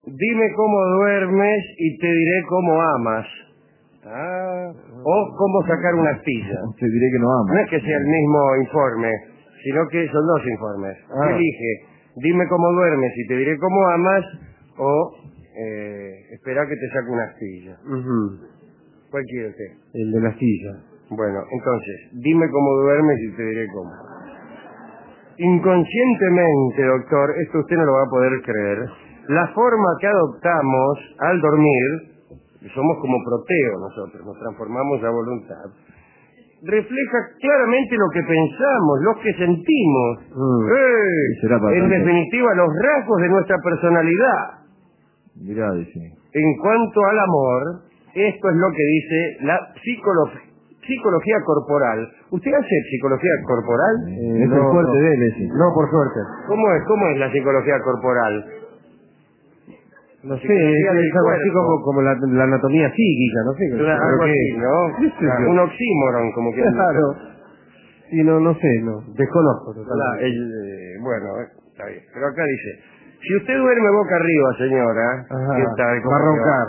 dime cómo duermes y te diré cómo amas. O cómo sacar una astilla. Te diré que no amas. No es que sea el mismo informe, sino que son dos informes. Elige, dime cómo duermes y te diré cómo amas, o espera que te saque una astilla. ¿Cuál quiere usted? El de la astilla. Bueno, entonces, dime cómo duermes y te diré cómo. Inconscientemente, doctor, esto usted no lo va a poder creer, la forma que adoptamos al dormir, somos como Proteo nosotros, nos transformamos a voluntad, refleja claramente lo que pensamos, lo que sentimos. En definitiva, los rasgos de nuestra personalidad. Mirá, dice. En cuanto al amor, esto es lo que dice la psicología corporal. ¿Usted hace psicología corporal? Es el fuerte de él ese. No, por suerte. ¿Cómo es la psicología corporal? No sé, es algo así como la anatomía psíquica, no sé. Claro, algo así, ¿no? Claro, un oxímoron, como que... Claro. Sí, no sé, desconozco totalmente. Bueno, está bien. Pero acá dice, si usted duerme boca arriba, señora, ¿qué tal? Va a roncar.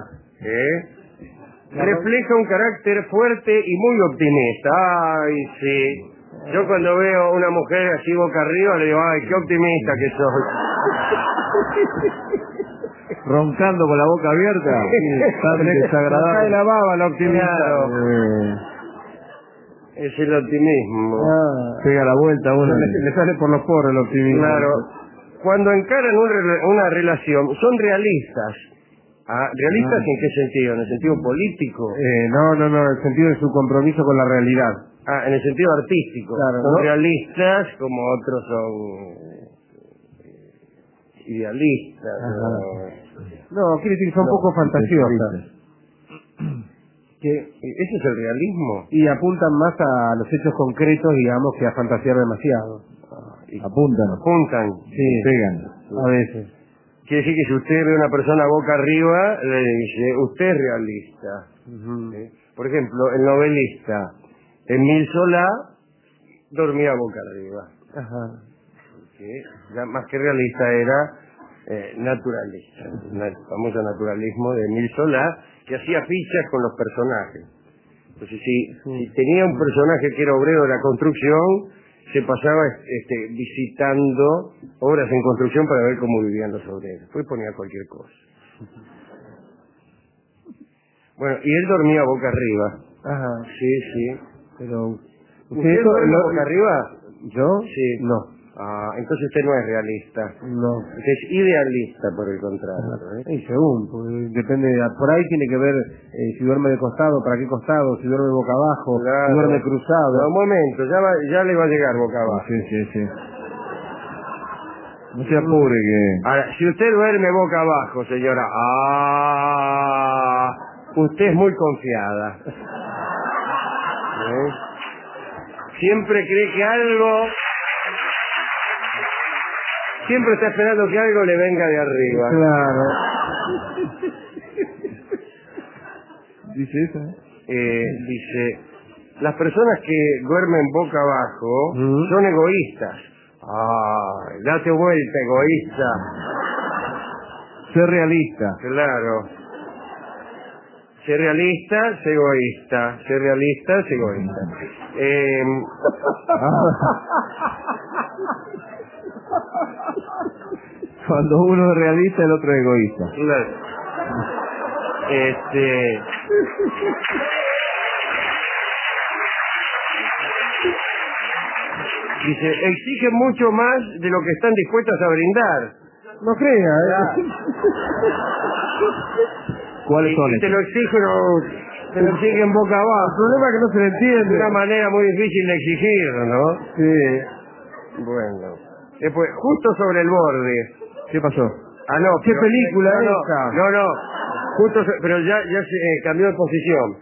Refleja un carácter fuerte y muy optimista. Ay, sí. Yo cuando veo una mujer así boca arriba le digo, ay, qué optimista que sos. Roncando con la boca abierta. Tan desagradable. Cae la baba el optimista. Claro. Es el optimismo. Pega la vuelta a uno. Le sale por los poros el optimismo. Claro. Cuando encaran una relación, son realistas. ¿Realistas en qué sentido? ¿En el sentido político? No, en el sentido de su compromiso con la realidad. En el sentido artístico. Claro, son realistas como otros son idealistas. No, quiere decir que son poco fantasiosas. ¿Ese es el realismo? Y apuntan más a los hechos concretos, digamos, que a fantasear demasiado. Apuntan. Sí, pegan. A veces. Quiere decir que si usted ve a una persona boca arriba, le dice, usted es realista. Por ejemplo, el novelista Émile Zola dormía boca arriba. Ya más que realista era naturalista. El famoso naturalismo de Émile Zola, que hacía fichas con los personajes. Entonces, si tenía un personaje que era obrero de la construcción, se pasaba visitando obras en construcción para ver cómo vivían los obreros. Después ponía cualquier cosa. Bueno, y él dormía boca arriba. Sí. Pero ¿usted duerme boca arriba? ¿Yo? Sí. No. Entonces usted no es realista. No. Usted es idealista, por el contrario. Y según, pues, depende, por ahí tiene que ver si duerme de costado, para qué costado, si duerme boca abajo, si duerme cruzado. No, un momento, ya le va a llegar boca abajo. Sí. No se apure que... Ahora, si usted duerme boca abajo, señora, usted es muy confiada. Siempre cree que algo... Siempre está esperando que algo le venga de arriba. Claro. ¿Dice eso? Dice, las personas que duermen boca abajo son egoístas. Date vuelta, egoísta. Ser realista. Claro. Ser realista, ser egoísta. Ser realista, ser egoísta. Cuando uno es realista, el otro es egoísta. Claro. Dice, exigen mucho más de lo que están dispuestas a brindar. No crea, ¿Cuáles son? Te lo exigen boca abajo. El problema es que no se le entiende. Es una manera muy difícil de exigirlo, ¿no? Sí. Bueno. Después, justo sobre el borde. ¿Qué pasó? No. ¿Qué película es esa? No. Pero ya se cambió de posición.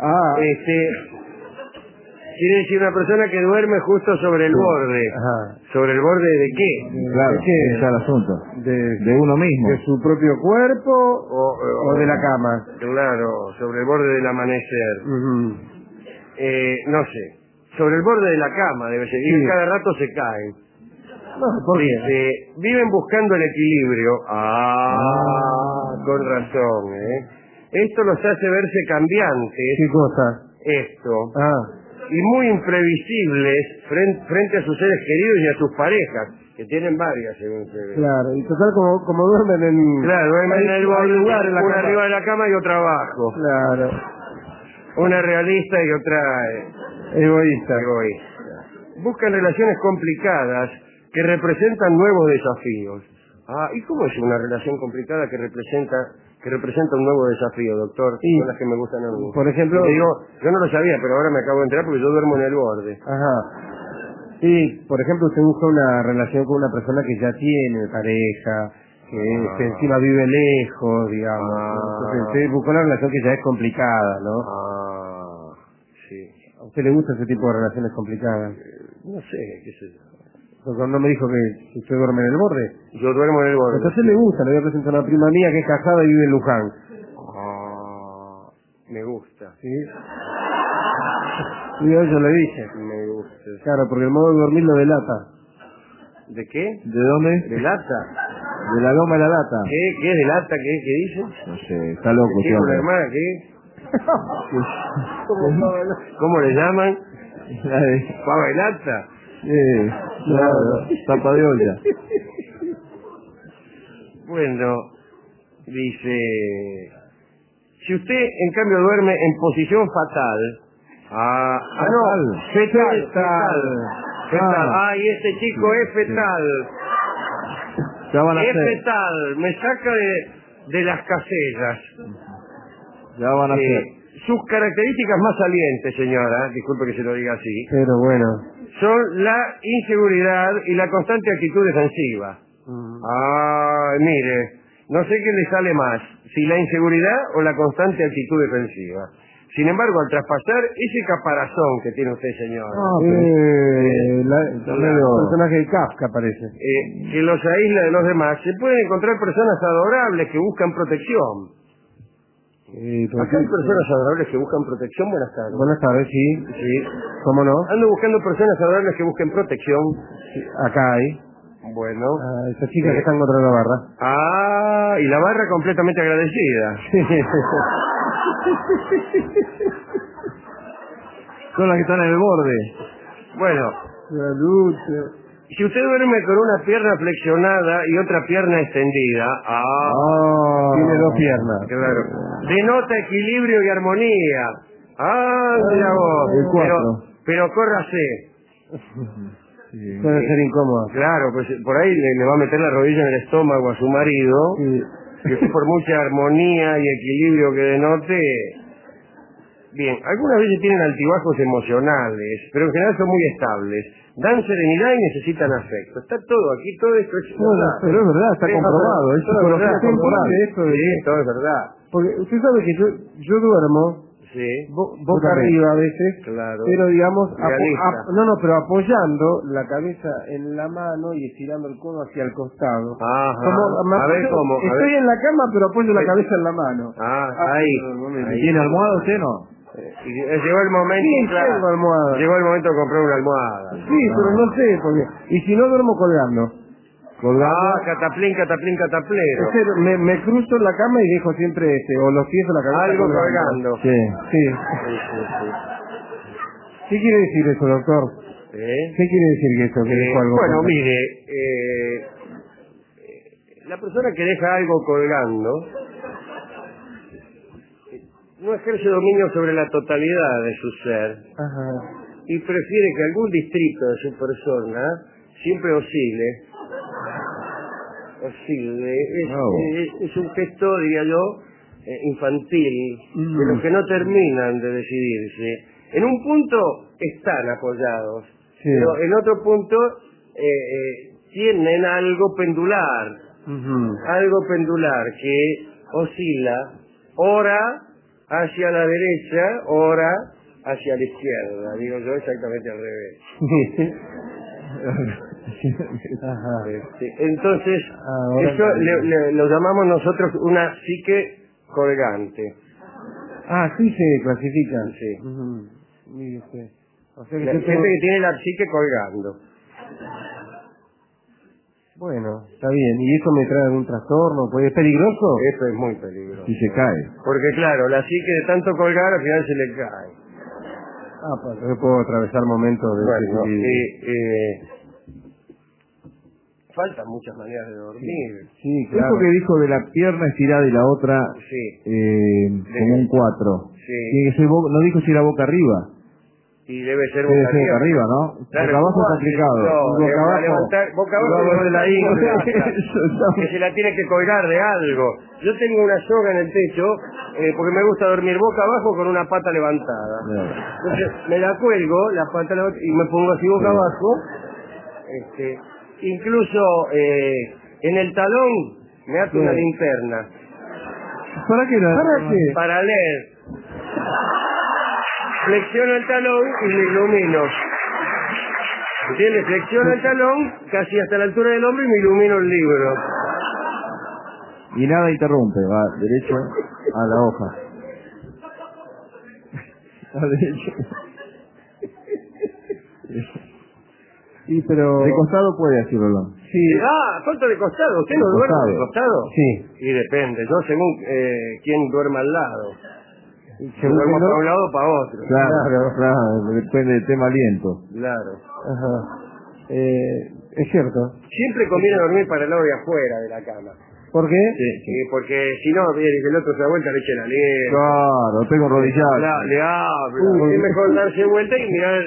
Quiere decir una persona que duerme justo sobre el borde. ¿Sobre el borde de qué? Claro, ese es el asunto. De uno mismo. ¿De su propio cuerpo o de la cama? Claro, sobre el borde del amanecer. No sé. Sobre el borde de la cama debe ser. Y cada rato se caen. No, ¿por qué? Viven buscando el equilibrio. razón, Esto los hace verse cambiantes. ¿Qué cosa? Esto. Ah. Y muy imprevisibles frente a sus seres queridos y a sus parejas, que tienen varias, según se ve. Claro, y total como duermen en... Claro, duermen en el borde, lugar en la una cama. arriba de la cama y otra abajo. Claro. Una realista y otra Egoísta. Buscan relaciones complicadas que representan nuevos desafíos. ¿Y cómo es una relación complicada que representa un nuevo desafío, doctor? Sí. Son las que me gustan a mí. Por ejemplo... Digo, yo no lo sabía, pero ahora me acabo de enterar porque yo duermo en el borde. Ajá. Sí, por ejemplo, usted busca una relación con una persona que ya tiene pareja, que encima vive lejos, digamos. Entonces usted busca una relación que ya es complicada, ¿no? Sí. ¿A usted le gusta ese tipo de relaciones complicadas? No sé, qué sé yo. Porque no me dijo que usted duerme en el borde. Yo duermo en el borde. Entonces le gusta, le voy a presentar a una prima mía que es casada y vive en Luján. Me gusta. ¿Sí? Y yo le dije. Me gusta. Claro, porque el modo de dormir lo delata. ¿De qué? ¿De dónde? ¿De lata? De la loma a la lata. ¿Qué es de lata? ¿Qué dice? No sé, está loco. ¿Qué una hermana? ¿Qué? ¿Cómo le llaman? ¿Pava de lata? Claro, tapa de olla. Bueno, dice... Si usted, en cambio, duerme en posición fatal... Fetal. Y este chico es fetal. Ya van a es hacer. fetal. Me saca de las casellas. Ya van a hacer. Sus características más salientes, señora, disculpe que se lo diga así, Pero bueno. son la inseguridad y la constante actitud defensiva. Mire, no sé qué le sale más, si la inseguridad o la constante actitud defensiva. Sin embargo, al traspasar ese caparazón que tiene usted, señora, el personaje de Kafka parece. Que los aísla de los demás, se pueden encontrar personas adorables que buscan protección. Acá hay personas adorables que buscan protección. Buenas tardes. Buenas tardes, sí. Sí. ¿Cómo no? Ando buscando personas adorables que busquen protección. Sí, acá hay. Bueno. Esa chica que está en contra de la barra. Y la barra completamente agradecida. Son las que están en el borde. Bueno. Salud. Si usted duerme con una pierna flexionada y otra pierna extendida, tiene dos piernas. Claro. Denota equilibrio y armonía. Mira vos. Pero córrase. Puede ser incómodo. Claro, pues por ahí le va a meter la rodilla en el estómago a su marido. Que usted, por mucha armonía y equilibrio que denote... Bien, algunas veces tienen altibajos emocionales, pero en general son muy estables. Dan serenidad y necesitan afecto. Está todo aquí, todo esto es verdad. Pero es verdad, está comprobado. Es psicología corporal. Todo es verdad. Porque usted sabe que yo duermo boca arriba a veces, claro, pero digamos, pero apoyando la cabeza en la mano y estirando el codo hacia el costado. ¿Cómo? Estoy en la cama, pero apoyo la cabeza en la mano. Ahí. ¿Tiene almohada usted no? Llegó el momento, tengo almohada. Llegó el momento de comprar una almohada. Sí, pero no sé, porque... Y si no duermo colgando. Cataplín, cataplero. Es decir, me cruzo en la cama y dejo siempre o los pies o la cabeza algo colgando. Sí. ¿Qué quiere decir eso, doctor? ¿Qué quiere decir que eso? Que dejo algo colgando? Mire, la persona que deja algo colgando no ejerce dominio sobre la totalidad de su ser. Y prefiere que algún distrito de su persona siempre oscile. Es un gesto, diría yo, infantil, de los que no terminan de decidirse. En un punto están apoyados, pero en otro punto tienen algo pendular, que oscila, ora hacia la derecha, ora hacia la izquierda, digo yo exactamente al revés. Entonces, eso lo llamamos nosotros una psique colgante. Sí se clasifica. Sí. O sea que gente que tiene la psique colgando. Bueno, está bien. ¿Y eso me trae algún trastorno? ¿Es peligroso? Eso es muy peligroso. Si se cae. Porque claro, la psique de tanto colgar al final se le cae. Pues yo puedo atravesar momentos de... Bueno, faltan muchas maneras de dormir. Sí, claro. Eso que dijo de la pierna estirada y la otra Sí. como un 4. Sí. Tiene que ser no dijo si era boca arriba. Y debe ser Debe boca ser boca arriba, ¿no? Claro, boca abajo es complicado. No, boca abajo. Boca abajo de la que se la tiene que colgar de algo. Yo tengo una soga en el techo porque me gusta dormir boca abajo con una pata levantada. Entonces me la cuelgo, la pata levantada, y me pongo así boca abajo. Incluso en el talón me ato una linterna. ¿Para qué? Para leer. Flexiono el talón y me ilumino. ¿Entiendes? Flexiono el talón casi hasta la altura del hombro y me ilumino el libro. Y nada interrumpe, va derecho a la hoja. A derecho. Sí, pero... De costado puede así, Rolón. Sí. ¿Cuánto de costado? ¿Usted no duerme de costado? Sí. Y depende, yo según quién duerma al lado. Según duermo para un lado o para otro. Claro, depende del tema aliento. Claro. Ajá. Es cierto. Siempre conviene dormir para el lado de afuera de la cama. ¿Por qué? Sí. Porque si no, viene que el otro se da vuelta, le eche la aliento. Claro, tengo rodillado. Le habla. Es mejor darse vuelta y mirar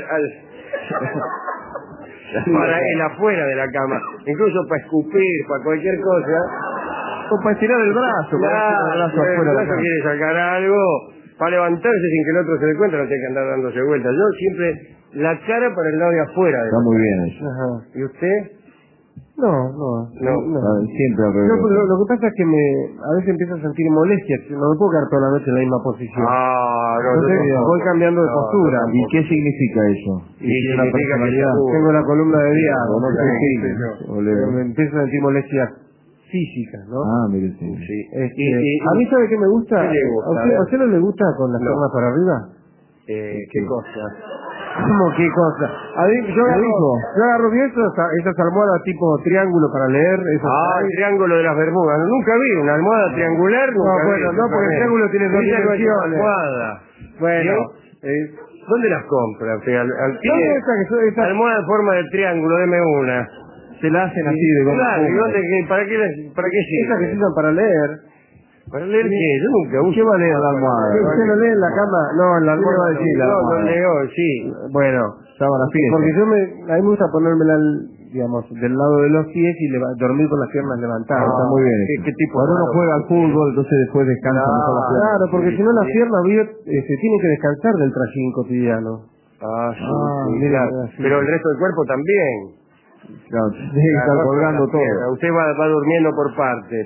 para el afuera de la cama. Incluso para escupir, para cualquier cosa. O para estirar el brazo. El brazo quiere sacar algo. Para levantarse sin que el otro se dé cuenta, no tiene que andar dándose vueltas. Yo siempre la cara para el lado de afuera. Está muy bien eso. Ajá. ¿Y usted? No. Siempre al revés. Lo que pasa es que a veces empiezo a sentir molestias. No me puedo quedar toda la noche en la misma posición. Entonces voy cambiando de postura. ¿Y qué significa eso? Significa que tengo la columna de diálogo, no sé Sí. pero me empiezo a sentir molestias físicas, ¿no? Mire, sí. A mí, ¿sabe qué me gusta? ¿Qué le gusta? ¿A usted no le gusta con las piernas para arriba? ¿Qué cosa? ¿Cómo qué cosa? A mí, yo agarro bien esas almohadas tipo triángulo para leer. El triángulo de las Bermudas. Nunca vi una almohada triangular. No, porque el triángulo tiene dos dimensiones. Bueno, ¿dónde las compra? Esa almohada en forma de triángulo, deme una. se la hacen así de goma. Claro, ¿y para qué sirve? Esas que se usan para leer. ¿Para leer qué? Yo nunca uso. ¿Qué va a leer la almohada? ¿Usted lo lee en la cama? No, en la almohada sí. No, lo leo, sí. Bueno, Sábana fiesta. porque a mí me gusta ponérmela, digamos, del lado de los pies y dormir con las piernas levantadas. Está muy bien. ¿Qué tipo? Cuando uno juega al fútbol, entonces después descansa mejor las piernas. Claro, porque si no las piernas se tienen que descansar del trajín cotidiano. Sí, mira, claro. sí. Pero el resto del cuerpo también. Claro, tiene que estar colgando todo. Usted va durmiendo por partes.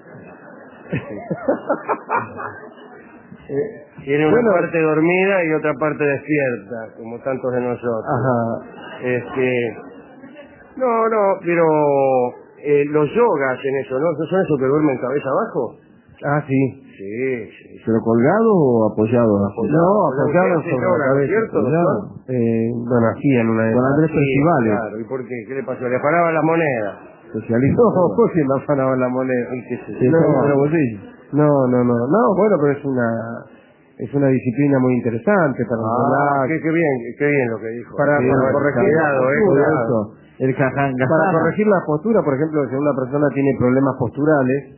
Tiene una parte dormida y otra parte despierta, como tantos de nosotros. Ajá. Pero los yogas en eso, ¿no? ¿No son esos que duermen cabeza abajo? Sí. Sí. ¿Pero colgado o apoyado? No, apoyado sobre la cabeza. ¿Cierto, doctor? Bueno, así en una de Con Andrés Percivales. Claro, ¿y por qué? ¿Qué le pasó? ¿Le paraban las monedas? Socialista. No, si me afanaban la moneda. No, bueno, pero es una disciplina muy interesante para qué bien lo que dijo. Para corregir para corregir la postura, por ejemplo, si una persona tiene problemas posturales.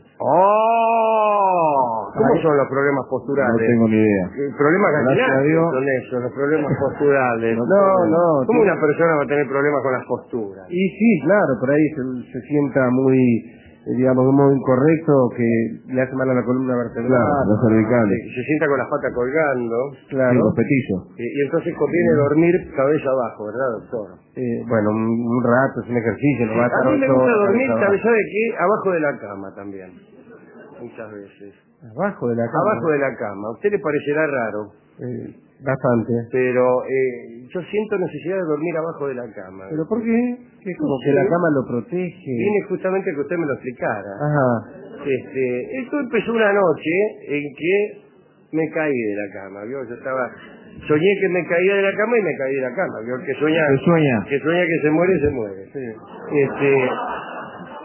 ¿Cómo son los problemas posturales? No tengo ni idea. Problemas Gracias a capilares Dios. son esos, los problemas posturales. No. ¿Cómo una persona va a tener problemas con las posturas? Y sí, claro, por ahí se sienta muy, digamos, muy incorrecto, que le hace mal a la columna vertebral. Claro, los cervicales. Se sienta con las patas colgando. Claro. Sí, los petizos. Y entonces conviene dormir cabeza abajo, ¿verdad, doctor? Bueno, un rato, es un ejercicio. No va a estar a mí me gusta dormir, cabeza ¿sabe qué? Abajo de la cama también. Muchas veces. Abajo de la cama. Abajo de la cama. A usted le parecerá raro. Bastante. Pero yo siento necesidad de dormir abajo de la cama. ¿Pero por qué? Que como que la cama lo protege. Viene justamente que usted me lo explicara. Ajá. Esto empezó una noche en que me caí de la cama, ¿vio? Soñé que me caía de la cama y me caí de la cama, ¿vio? Que sueña que se muere, se muere.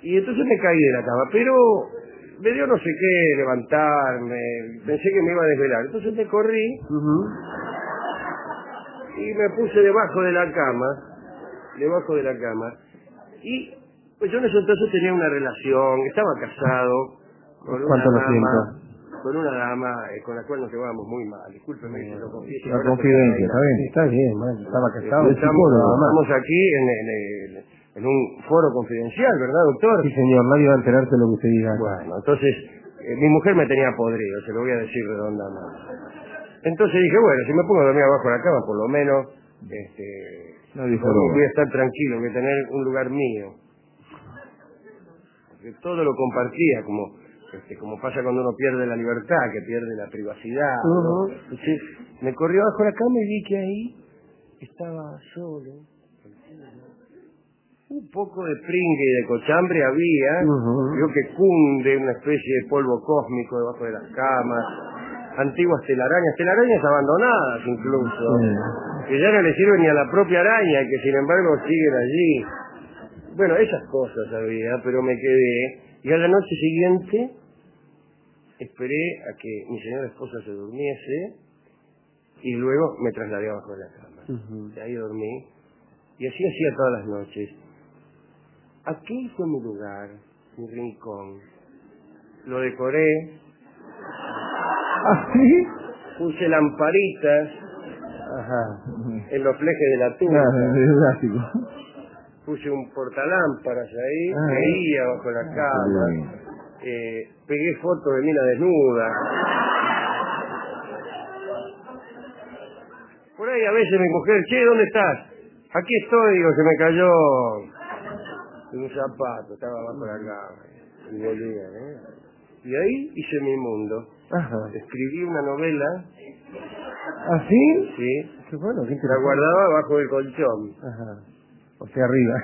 Y entonces me caí de la cama, pero me dio no sé qué, levantarme, pensé que me iba a desvelar. Entonces me corrí y me puse debajo de la cama, y pues yo en ese entonces tenía una relación, estaba casado con una dama con la cual nos llevábamos muy mal. Discúlpeme que se lo confieso. La confidencia, ¿está bien? Está bien, man, estaba casado. Estamos aquí en un foro confidencial, ¿verdad, doctor? Sí, señor, nadie va a enterarse de lo que usted diga. Bueno, entonces, mi mujer me tenía podrido, se lo voy a decir redondamente. Entonces dije, bueno, si me pongo a dormir abajo de la cama, por lo menos, voy a estar tranquilo, voy a tener un lugar mío. Porque todo lo compartía, como pasa cuando uno pierde la libertad, que pierde la privacidad, ¿no? Entonces, me corrí abajo de la cama y vi que ahí estaba solo. Un poco de pringue y de cochambre había, vio que cunde una especie de polvo cósmico debajo de las camas, antiguas telarañas abandonadas incluso, que ya no le sirven ni a la propia araña, que sin embargo siguen allí. Bueno, esas cosas había, pero me quedé, y a la noche siguiente esperé a que mi señora esposa se durmiese, y luego me trasladé abajo de la cama. Y ahí dormí, y así hacía todas las noches. Aquí fue mi lugar, mi rincón. Lo decoré. ¿Ah, sí? Puse lamparitas en los flejes de la tuba. Puse un portalámparas ahí, veía bajo la cama. Pegué fotos de mina desnuda. Por ahí a veces mi mujer, che, ¿dónde estás? Aquí estoy, digo, se me cayó un zapato, estaba abajo de la cama. Y volvía, Y ahí hice mi mundo. Escribí una novela. ¿Ah, sí? Sí. Qué bueno, qué interesante. La guardaba bajo el colchón. O sea, arriba.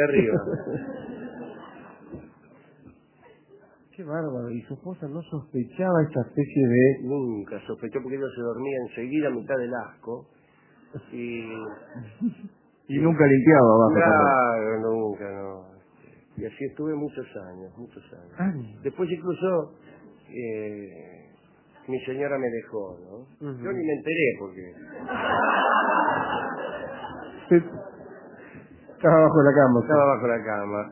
Qué bárbaro. ¿Y su esposa no sospechaba esta especie de...? Nunca sospechó, porque ella se dormía enseguida a mitad del asco. Y nunca limpiaba abajo. Claro, nunca, no. Y así estuve muchos años. Después incluso mi señora me dejó, ¿no? Yo ni me enteré porque... Estaba bajo la cama. Estaba bajo la cama.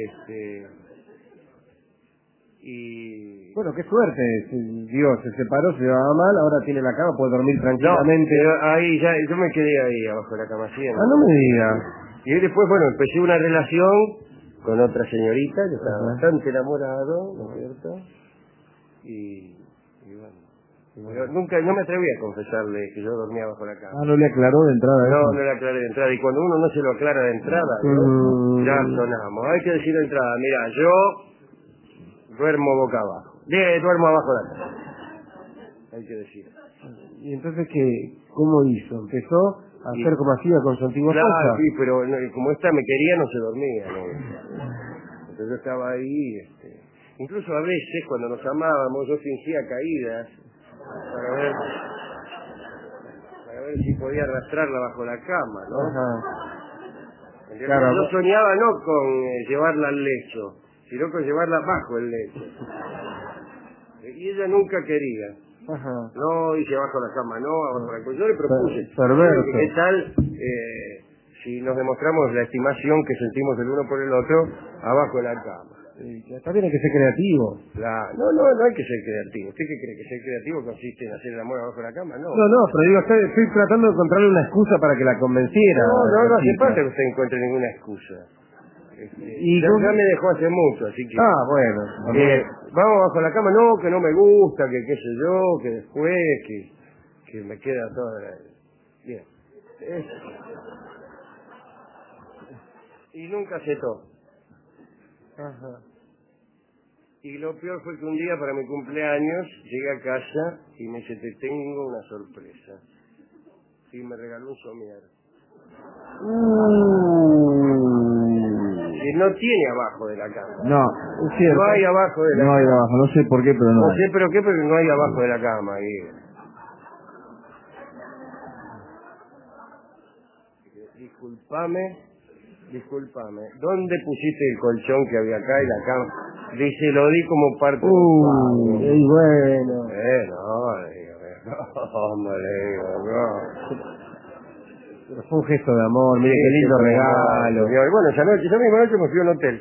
Y... Bueno, qué suerte. Dios se separó, se llevaba mal, ahora tiene la cama, puede dormir tranquilamente. No, ahí ya, yo me quedé ahí abajo de la cama siempre. Ah, no me diga. Y después, bueno, empecé una relación con otra señorita, que estaba bastante enamorado, ¿no es cierto? Y bueno, nunca, no me atreví a confesarle que yo dormía bajo la cama. Ah, no le aclaró de entrada. No le aclaré de entrada. Y cuando uno no se lo aclara de entrada, ¿no? Ya sonamos. Hay que decir de entrada, mira, yo duermo boca abajo. Duermo abajo de la cama. Hay que decir. ¿Y entonces cómo hizo? ¿Empezó a hacer como hacía con su antigua esposa? Claro, sí, pero como esta me quería, no se dormía, ¿no? Entonces yo estaba ahí, incluso a veces cuando nos amábamos yo fingía caídas para ver si podía arrastrarla bajo la cama, ¿no? Claro, yo soñaba no con llevarla al lecho, sino con llevarla bajo el lecho. Y ella nunca quería. No, hice abajo la cama, no, abajo la cama. Yo le propuse, ¿qué tal si nos demostramos la estimación que sentimos el uno por el otro abajo de la cama? También hay que ser creativo. No hay que ser creativo. ¿Usted qué cree? ¿Que ser creativo consiste en hacer el amor abajo de la cama? No. No, pero digo, estoy tratando de encontrarle una excusa para que la convenciera. No hace falta que usted encuentre ninguna excusa. Ya me dejó hace mucho, así que... bueno. Vamos bajo la cama, no, que no me gusta, que qué sé yo, que después, que me queda toda la... Bien. Y nunca aceptó. Y lo peor fue que un día para mi cumpleaños llegué a casa y me dice, te tengo una sorpresa. Y me regaló un somier. Que no tiene abajo de la cama. No, es cierto. No hay abajo de la cama. No hay abajo, no sé por qué, pero no. No sé pero qué, pero no hay abajo de la cama. Disculpame, Discúlpame, ¿dónde pusiste el colchón que había acá y la cama? Dice, lo di como parte del pago. Y bueno. No. Pero fue un gesto de amor, mire qué lindo regalo. Y bueno, esa misma noche me fui a un hotel.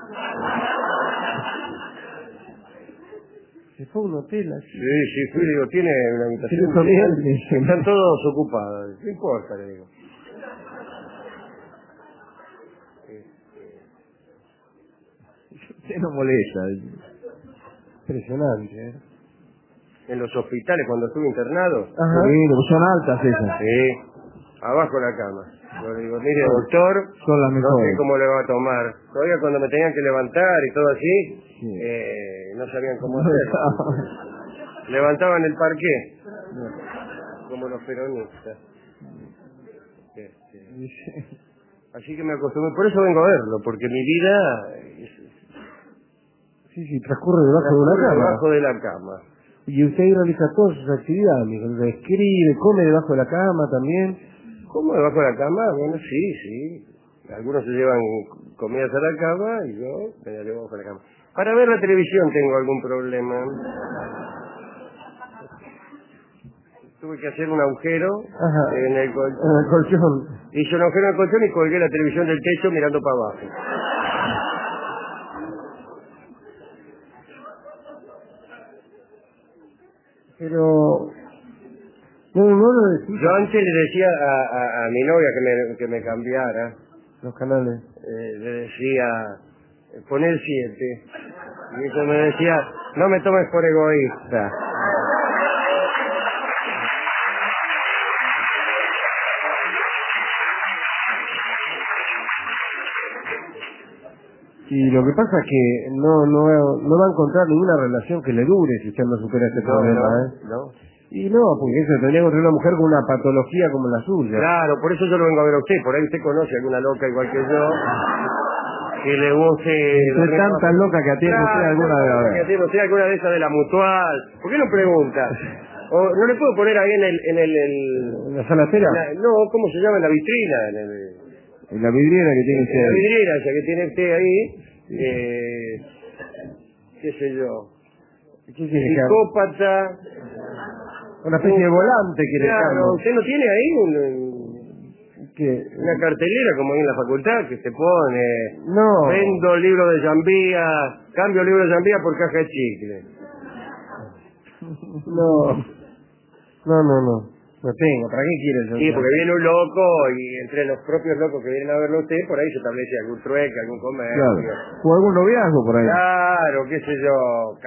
Se fue a un hotel así. Sí, fui, digo, tiene una habitación. Están todos ocupados, no importa, le digo. Usted no molesta. Impresionante, ¿eh? En los hospitales, cuando estuve internado. Ajá. Sí, son altas esas. Sí, abajo de la cama. Yo le digo, mire, doctor, Son las no mejores. sé cómo le va a tomar. Todavía cuando me tenían que levantar y todo así, Sí. no sabían cómo hacerlo. Levantaban el parqué, como los peronistas. Así que me acostumbré, por eso vengo a verlo, porque mi vida Sí, transcurre debajo de una cama. debajo de la cama. Y usted ahí realiza todas sus actividades, mijo. Escribe, come debajo de la cama también. ¿Cómo debajo de la cama? Bueno, sí. Algunos se llevan comidas a la cama y yo me la llevo debajo de la cama. Para ver la televisión tengo algún problema. Tuve que hacer un agujero en el colchón. Hice un agujero en el colchón y colgué la televisión del techo mirando para abajo. Pero no lo decís. Yo antes le decía a mi novia que me cambiara. Los canales. Le decía, poné el 7. Y ella me decía, no me tomes por egoísta. Y lo que pasa es que no va a encontrar ninguna relación que le dure si usted no supera este problema, No. Y no, porque eso tendría que encontrar una mujer con una patología como la suya. Claro, por eso yo lo vengo a ver a usted. Por ahí usted conoce a alguna loca igual que yo, que le guste... Entre tantas locas que atiende usted, alguna debe haber. Que atiende usted alguna de esas de la mutual. ¿Por qué no pregunta? O no le puedo poner ahí ¿En la sala espera? no, ¿cómo se llama? En la vitrina. En la vidriera que tiene usted. En la vidriera esa que tiene usted ahí. Qué sé yo. ¿Qué quiere que haga? Psicópata. Una especie de volante que le Claro, cambie. ¿usted no tiene ahí ¿Qué? una cartelera como ahí en la facultad que se pone? No. Vendo libros de Zambía, cambio libros de Zambía por caja de chicle. No tengo. ¿Para qué quiere eso? Sí, porque viene un loco y entre los propios locos que vienen a verlo a usted, por ahí se establece algún trueque, algún comercio. Claro. O algún noviazgo por ahí. Claro, qué sé yo,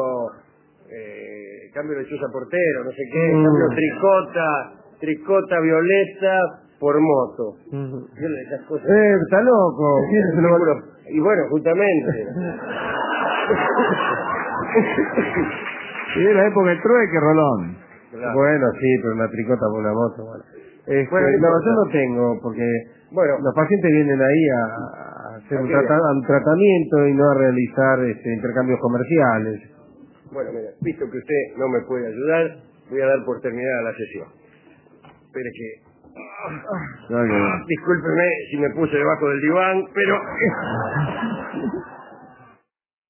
cambio lechuza portero, no sé qué, cambio tricota violeta por moto. Yo le esas cosas. Está loco. Y bueno, justamente. Y de la época del trueque, Rolón. Claro. Bueno, sí, pero una tricota por una moto, bueno. Yo no tengo, porque los pacientes vienen ahí a hacer un tratamiento y no a realizar intercambios comerciales. Bueno, mira, visto que usted no me puede ayudar, voy a dar por terminada la sesión. Espere que... Discúlpeme si me puse debajo del diván, pero...